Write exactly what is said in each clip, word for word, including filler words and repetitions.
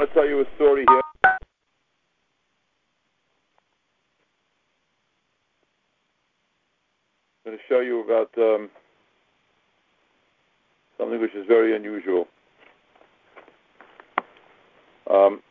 to tell you a story here. I'm going to show you about um, something which is very unusual. Um,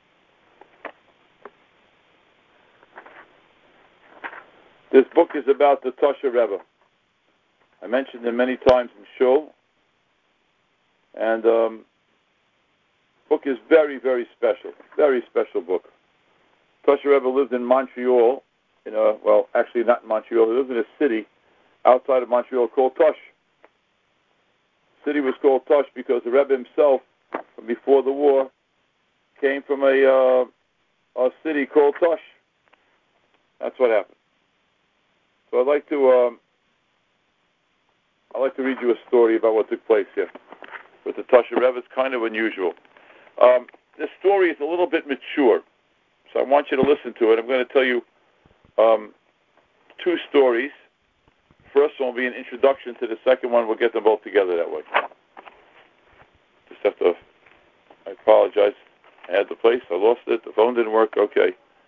this book is about the Tosha Rebbe. I mentioned it many times in Shul, and um, the book is very, very special. Very special book. Tosha Rebbe lived in Montreal, in a, well, actually not in Montreal. He lived in a city outside of Montreal called Tosh. The city was called Tosh because the Rebbe himself, from before the war, came from a, uh, a city called Tosh. That's what happened. So I'd like to um, I'd like to read you a story about what took place here with the Tosha Rebbe. It's kind of unusual. Um, this story is a little bit mature, so I want you to listen to it. I'm going to tell you um, two stories. First one will be an introduction to the second one. We'll get them both together that way. Just have to, I apologize. I had the place. I lost it. The phone didn't work. Okay.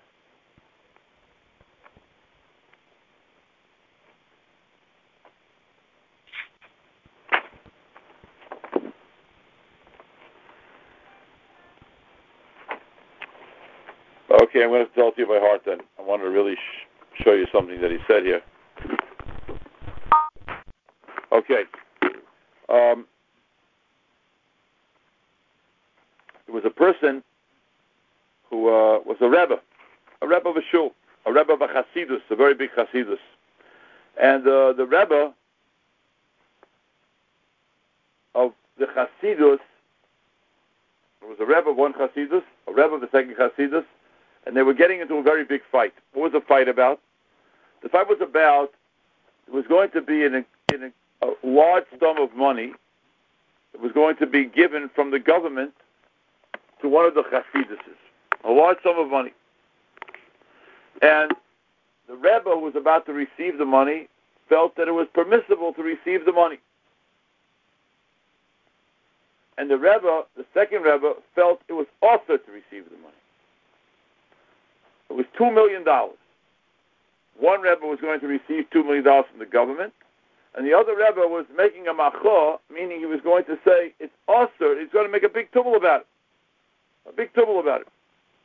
Okay, I'm going to tell it to you by heart then. I want to really sh- show you something that he said here. Okay. Um, there was a person who uh, was a Rebbe, a Rebbe of a shul, a Rebbe of a Hasidus, a very big Hasidus. And uh, the Rebbe of the Hasidus, there was a Rebbe of one Hasidus, a Rebbe of the second Hasidus, and they were getting into a very big fight. What was the fight about? The fight was about, it was going to be in a, in a, a large sum of money that was going to be given from the government to one of the Hasiduses. A large sum of money. And the Rebbe who was about to receive the money felt that it was permissible to receive the money. And the Rebbe, the second Rebbe, felt it was also to receive the money. It was two million dollars. One Rebbe was going to receive two million dollars from the government, and the other Rebbe was making a machor, meaning he was going to say, it's also, he's going to make a big tumble about it. A big tumble about it.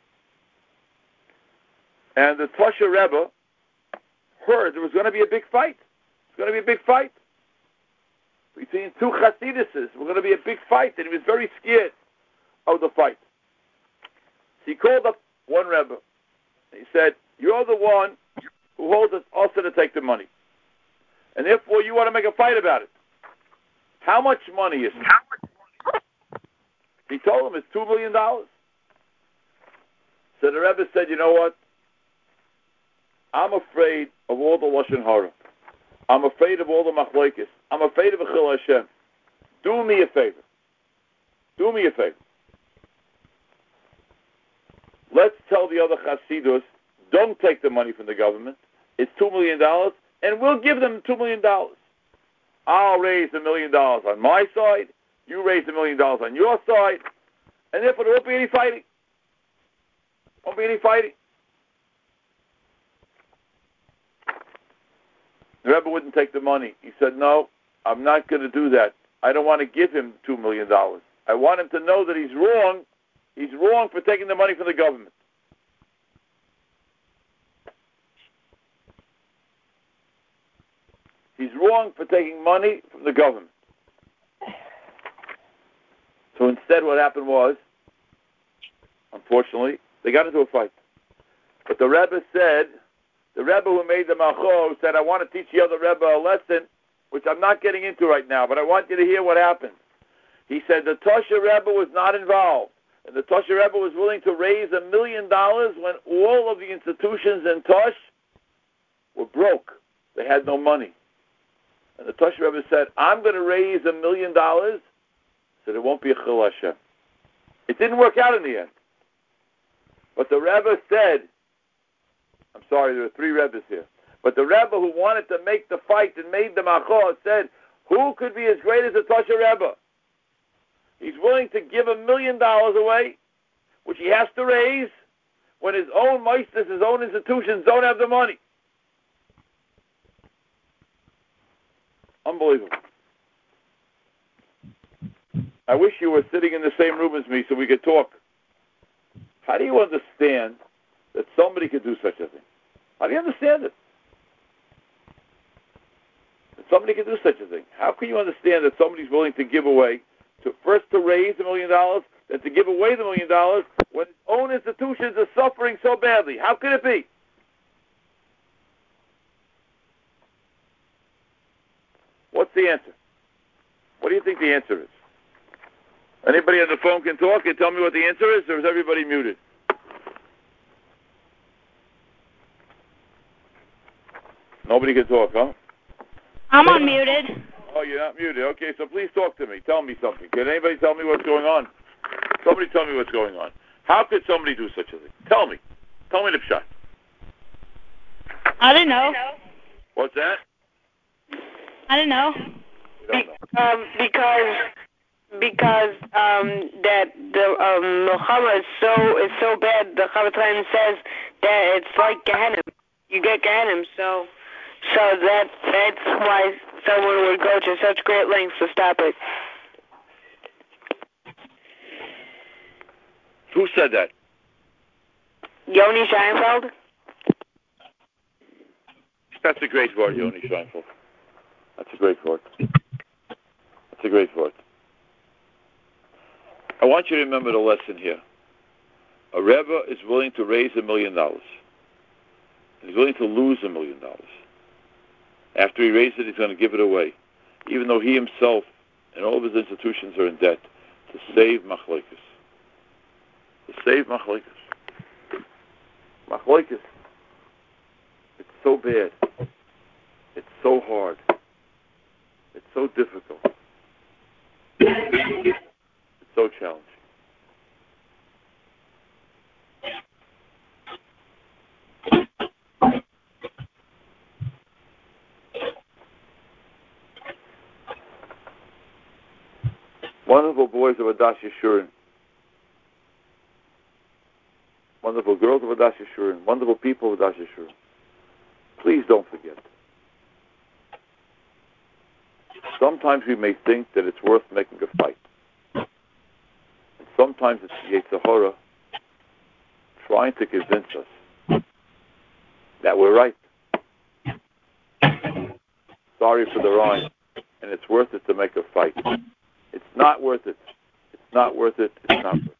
And the Tosha Rebbe heard there was going to be a big fight. It's going to be a big fight between two Hasiduses. We're going to be a big fight, and he was very scared of the fight. So he called up one Rebbe. He said, you're the one who holds us also to take the money. And therefore, you want to make a fight about it. How much money is it? He told him it's two million dollars. So the Rebbe said, you know what? I'm afraid of all the Lashon Hara. I'm afraid of all the Machlokes. I'm afraid of Chil Hashem. Do me a favor. Do me a favor. Let's tell the other Hasidus, don't take the money from the government. It's two million dollars, and we'll give them two million dollars. I'll raise a million dollars on my side. You raise a million dollars on your side. And therefore, there won't be any fighting. Won't be any fighting. The Rebbe wouldn't take the money. He said, no, I'm not going to do that. I don't want to give him two million dollars. I want him to know that he's wrong. He's wrong for taking the money from the government. He's wrong for taking money from the government. So instead what happened was, unfortunately, they got into a fight. But the Rebbe said, the Rebbe who made the Machor said, I want to teach the other Rebbe a lesson, which I'm not getting into right now, but I want you to hear what happened. He said the Tosha Rebbe was not involved. And the Tosha Rebbe was willing to raise a million dollars when all of the institutions in Tosh were broke. They had no money. And the Tosha Rebbe said, I'm going to raise a million dollars so there won't be a Chil Hashem. It didn't work out in the end. But the Rebbe said, I'm sorry, there are three Rebbes here. But the Rebbe who wanted to make the fight and made the Machor said, who could be as great as the Tosha Rebbe? He's willing to give a million dollars away which he has to raise when his own meisters, his own institutions don't have the money. Unbelievable. I wish you were sitting in the same room as me so we could talk. How do you understand that somebody could do such a thing? How do you understand it? That somebody could do such a thing. How can you understand that somebody's willing to give away, to first to raise a million dollars, then to give away the million dollars when his own institutions are suffering so badly? How could it be? What's the answer? What do you think the answer is? Anybody on the phone can talk and tell me what the answer is, or is everybody muted? Nobody can talk, huh? I'm unmuted. Oh, you're not muted. Okay, so please talk to me. Tell me something. Can anybody tell me what's going on? Somebody tell me what's going on. How could somebody do such a thing? Tell me. Tell me the shot. I don't know. What's that? I don't know. You don't know. Be, um, because because um, that the um, Milchama is so is so bad. The Chofetz Chaim says that it's like Gehenna. You get Gehenna, so so that that's why someone would go to such great lengths to stop it. Who said that? Yoni Scheinfeld. That's a great word, Yoni Scheinfeld. That's a great word. That's a great word. I want you to remember the lesson here. A Rebbe is willing to raise a million dollars. He's willing to lose a million dollars. After he raises it, he's going to give it away, even though he himself and all of his institutions are in debt, to save Machlokes. To save Machlokes. Machlokes. It's so bad. It's so hard. It's so difficult. It's so challenging. Wonderful boys of Adash Yeshurun. Wonderful girls of Adash Yeshurun. Wonderful people of Adash Yeshurun. Please don't forget. Sometimes we may think that it's worth making a fight. And sometimes it's the Yetzer Hara trying to convince us that we're right. Sorry for the rhyme. And it's worth it to make a fight. It's not worth it. It's not worth it. It's not worth it.